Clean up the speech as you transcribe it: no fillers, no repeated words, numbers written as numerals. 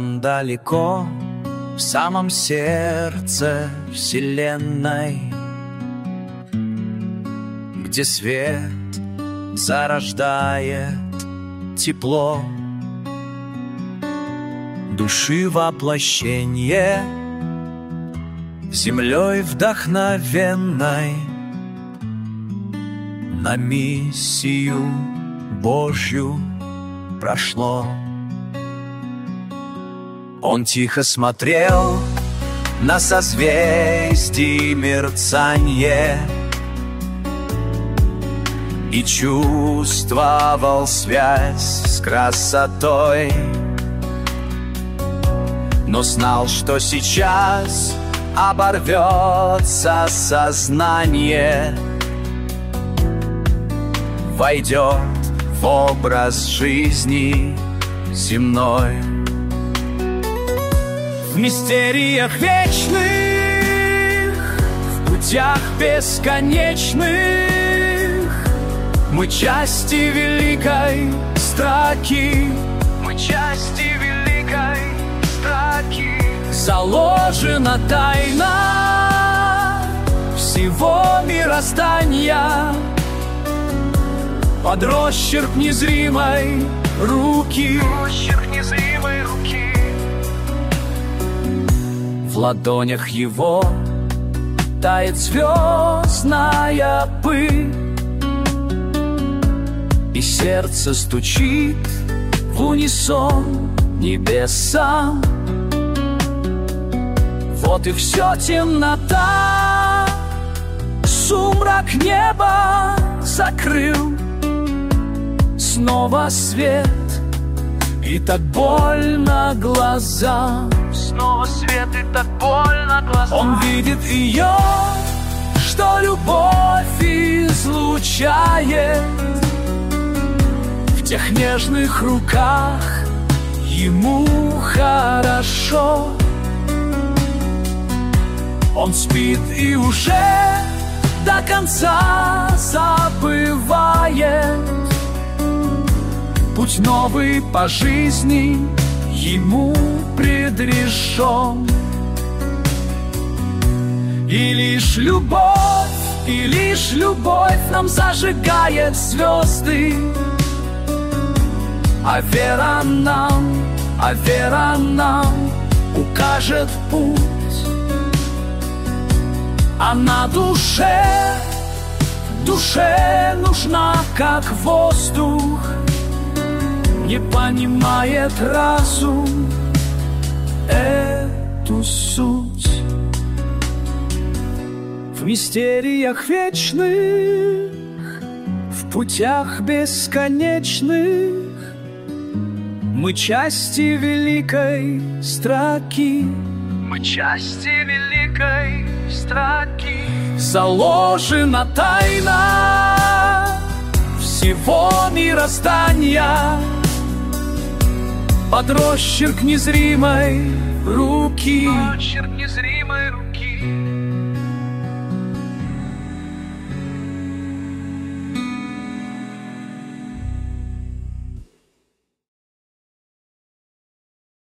Там далеко, в самом сердце вселенной, где свет зарождает тепло души воплощение, землей вдохновенной на миссию Божью прошло. Он тихо смотрел на созвездие мерцанье и чувствовал связь с красотой, но знал, что сейчас оборвется сознание, войдет в образ жизни земной. В мистериях вечных, в путях бесконечных мы части великой строки, мы части великой строки. Заложена тайна всего мироздания под росчерк незримой руки, росчерк незримой руки. В ладонях его тает звездная пыль, и сердце стучит в унисон небесам. Вот и все темнота, сумрак неба закрыл. Снова свет, и так больно глазам. Снова свет, и так больно глазам. Он видит ее, что любовь излучает в тех нежных руках. Ему хорошо. Он спит и уже до конца забывает. Путь новый по жизни ему предрешен. И лишь любовь нам зажигает звезды. А вера нам укажет путь. А на душе нужна, как воздух, не понимает разум эту суть. В мистериях вечных, в путях бесконечных мы части великой строки, мы части великой строки. Заложена тайна всего мироздания под росчерк незримой руки. Росчерк незримой руки.